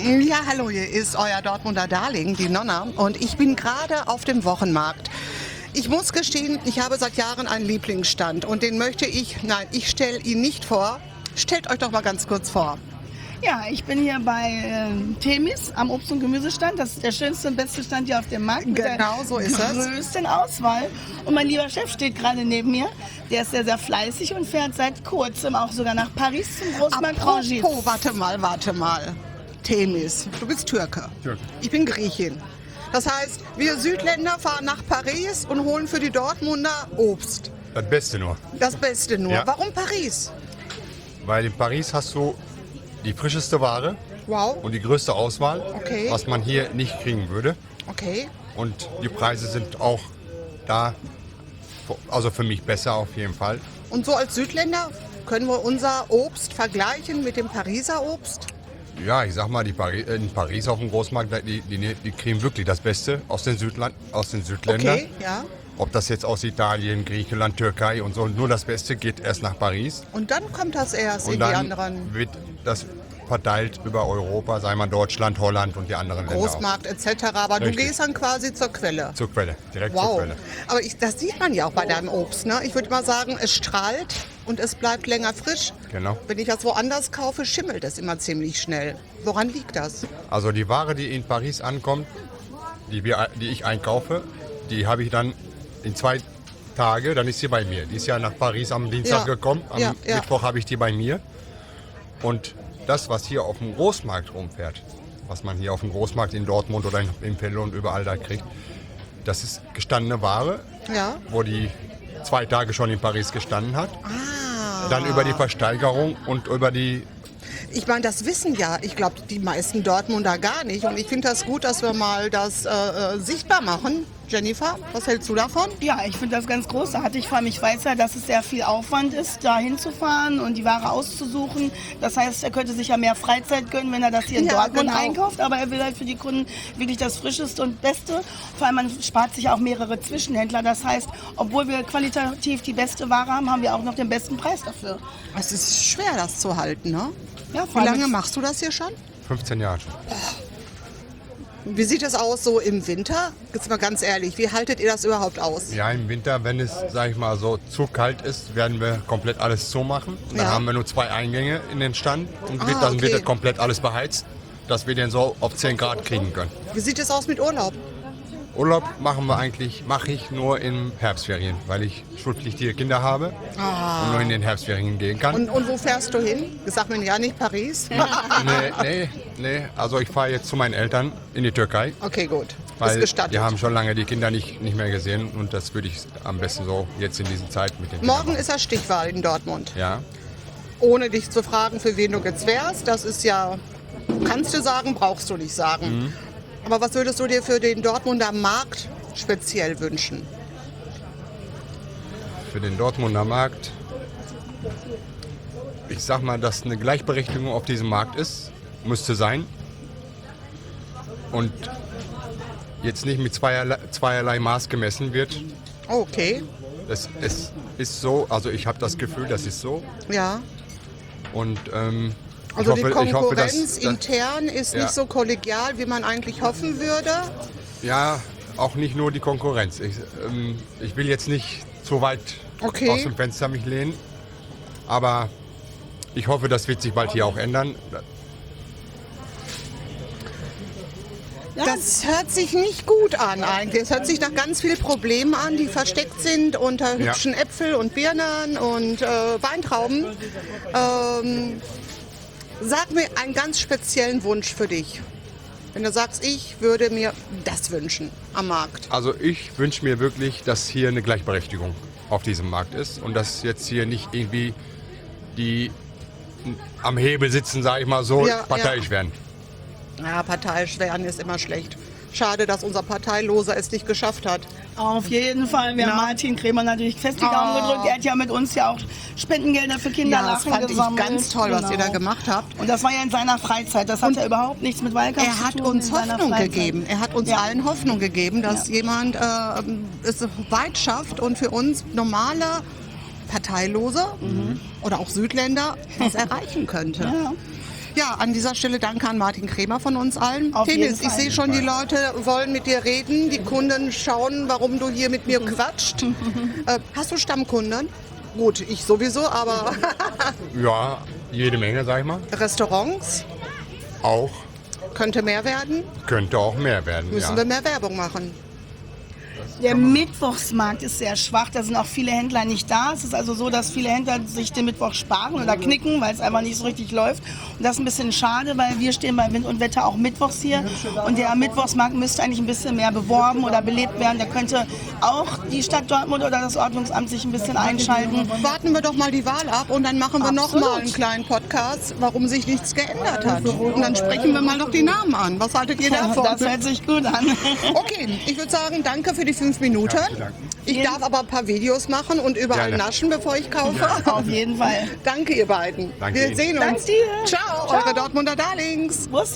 Ja, hallo, hier ist euer Dortmunder Darling, die Nonna, und ich bin gerade auf dem Wochenmarkt. Ich muss gestehen, ich habe seit Jahren einen Lieblingsstand und den möchte ich stelle ihn nicht vor. Stellt euch doch mal ganz kurz vor. Ja, ich bin hier bei Themis am Obst- und Gemüsestand. Das ist der schönste und beste Stand hier auf dem Markt. Mit Genau, so ist der es. größten Auswahl. Und mein lieber Chef steht gerade neben mir. Der ist sehr, sehr fleißig und fährt seit kurzem auch sogar nach Paris zum Großmarkt Rangis. Apropos, warte mal. Themis, du bist Türke. Türke. Ich bin Griechin. Das heißt, wir Südländer fahren nach Paris und holen für die Dortmunder Obst. Das Beste nur. Das Beste nur. Ja. Warum Paris? Weil in Paris hast du die frischeste Ware Wow, und die größte Auswahl, Okay. was man hier nicht kriegen würde. okay. Und die Preise sind auch da, also für mich besser auf jeden Fall. Und so als Südländer können wir unser Obst vergleichen mit dem Pariser Obst? Ja, ich sag mal, in Paris auf dem Großmarkt, die kriegen wirklich das Beste aus den Südländern. Okay, ja. Ob das jetzt aus Italien, Griechenland, Türkei und so, nur das Beste geht erst nach Paris. Und dann kommt das erst Und in die dann anderen wird das verteilt über Europa, sei mal Deutschland, Holland und die anderen Länder Großmarkt etc. Aber du Richtig. gehst dann quasi zur Quelle. auch. Zur Quelle, direkt zur Wow. Quelle. Aber das sieht man ja auch bei deinem Obst. Ne? Ich würde mal sagen, es strahlt und es bleibt länger frisch. Genau. Wenn ich das woanders kaufe, schimmelt es immer ziemlich schnell. Woran liegt das? Also die Ware, die in Paris ankommt, die ich einkaufe, die habe ich dann in 2 Tage, dann ist sie bei mir. Die ist ja nach Paris am Dienstag Ja. gekommen, am Ja. Mittwoch habe ich die bei mir. Und das, was hier auf dem Großmarkt rumfährt, was man hier auf dem Großmarkt in Dortmund oder in Venlo und überall da kriegt, das ist gestandene Ware, Ja. wo die 2 Tage schon in Paris gestanden hat. Ah. Dann über die Versteigerung und über die... Ich meine, das wissen ja, ich glaube, die meisten Dortmunder gar nicht. Und ich finde das gut, dass wir mal das sichtbar machen. Jennifer, was hältst du davon? Ja, ich finde das ganz großartig. Vor allem, ich weiß ja, dass es sehr viel Aufwand ist, da hinzufahren und die Ware auszusuchen. Das heißt, er könnte sich ja mehr Freizeit gönnen, wenn er das hier in Ja, Dortmund genau. einkauft. Aber er will halt für die Kunden wirklich das Frischeste und Beste. Vor allem, man spart sich auch mehrere Zwischenhändler. Das heißt, obwohl wir qualitativ die beste Ware haben, haben wir auch noch den besten Preis dafür. Es ist schwer, das zu halten, ne? Ja, Wie lange machst du das hier schon? 15 Jahre schon. Wie sieht es aus so im Winter? Jetzt mal ganz ehrlich, wie haltet ihr das überhaupt aus? Ja, im Winter, wenn es, sag ich mal, so zu kalt ist, werden wir komplett alles zumachen. Dann Ja. haben wir nur 2 Eingänge in den Stand und dann okay. wird das komplett alles beheizt, dass wir den so auf 10 Grad kriegen können. Wie sieht es aus mit Urlaub? Urlaub mache ich nur in Herbstferien, weil ich schulpflichtige Kinder habe und nur in den Herbstferien gehen kann. Und wo fährst du hin? Sag mir ja nicht Paris. Nee, also ich fahre jetzt zu meinen Eltern in die Türkei, Okay, gut. Ist weil gestattet. wir haben schon lange die Kinder nicht mehr gesehen und das würde ich am besten so jetzt in dieser Zeit mit den Kindern Morgen machen. ist ja Stichwahl in Dortmund. Ja. Ohne dich zu fragen, für wen du jetzt wärst, das ist ja, kannst du sagen, brauchst du nicht sagen. Aber was würdest du dir für den Dortmunder Markt speziell wünschen? Für den Dortmunder Markt, ich sag mal, dass eine Gleichberechtigung auf diesem Markt ist, müsste sein. Und jetzt nicht mit zweierlei Maß gemessen wird. Okay, Es ist so, also ich habe das Gefühl, das ist so. ja. Und Also die ich hoffe, Konkurrenz intern ist ja. nicht so kollegial, wie man eigentlich hoffen würde. Ja, auch nicht nur die Konkurrenz. Ich will jetzt nicht zu weit Okay. aus dem Fenster mich lehnen, aber ich hoffe, das wird sich bald hier auch ändern. Ja, Das hört sich nicht gut an eigentlich. Es hört sich nach ganz vielen Problemen an, die versteckt sind unter Ja. hübschen Äpfel und Birnen und Weintrauben. Sag mir einen ganz speziellen Wunsch für dich. Wenn du sagst, ich würde mir das wünschen am Markt. Also ich wünsche mir wirklich, dass hier eine Gleichberechtigung auf diesem Markt ist und dass jetzt hier nicht irgendwie die am Hebel sitzen, sage ich mal so, Ja, parteiisch werden. Ja, parteiisch werden ist immer schlecht. Schade, dass unser Parteiloser es nicht geschafft hat. auf jeden Fall. Wir haben Martin Krämer natürlich fest die Daumen gedrückt. Er hat ja mit uns ja auch Spendengelder für Kinderlachen das fand gesammelt. ich ganz toll, was ihr da gemacht habt. Und das war ja in seiner Freizeit. Das hat ja überhaupt nichts mit Wahlkampf Er zu hat tun. uns in seiner Hoffnung Freizeit. gegeben. Er hat uns Ja. allen Hoffnung gegeben, dass jemand es weit schafft und für uns normale Parteilose oder auch Südländer was erreichen könnte. Ja. Ja, an dieser Stelle danke an Martin Kremer von uns allen. Auf jeden Tenis, ich Fall. sehe schon, die Leute wollen mit dir reden. Die Kunden schauen, warum du hier mit mir quatscht. Hast du Stammkunden? Gut, ich sowieso, aber Ja, jede Menge, sag ich mal. Restaurants Auch. könnte mehr werden. Könnte auch mehr werden, Müssen ja. wir mehr Werbung machen. Der Mittwochsmarkt ist sehr schwach, da sind auch viele Händler nicht da. Es ist also so, dass viele Händler sich den Mittwoch sparen oder knicken, weil es einfach nicht so richtig läuft. Und das ist ein bisschen schade, weil wir stehen bei Wind und Wetter auch mittwochs hier. Und der Mittwochsmarkt müsste eigentlich ein bisschen mehr beworben oder belebt werden. Da könnte auch die Stadt Dortmund oder das Ordnungsamt sich ein bisschen einschalten. Warten wir doch mal die Wahl ab und dann machen wir noch Absolut. mal einen kleinen Podcast, warum sich nichts geändert hat. Und dann sprechen wir mal noch die Namen an. Was haltet ihr davon? Das hört sich gut an. Okay, ich würde sagen, danke für die 5 Minuten. Ich darf aber ein paar Videos machen und überall Gerne. naschen, bevor ich kaufe. Auf jeden Fall. Danke, ihr beiden. Danke Wir Ihnen. sehen uns. Danke dir. Ciao, Ciao. eure Dortmunder Darlings. Bussi.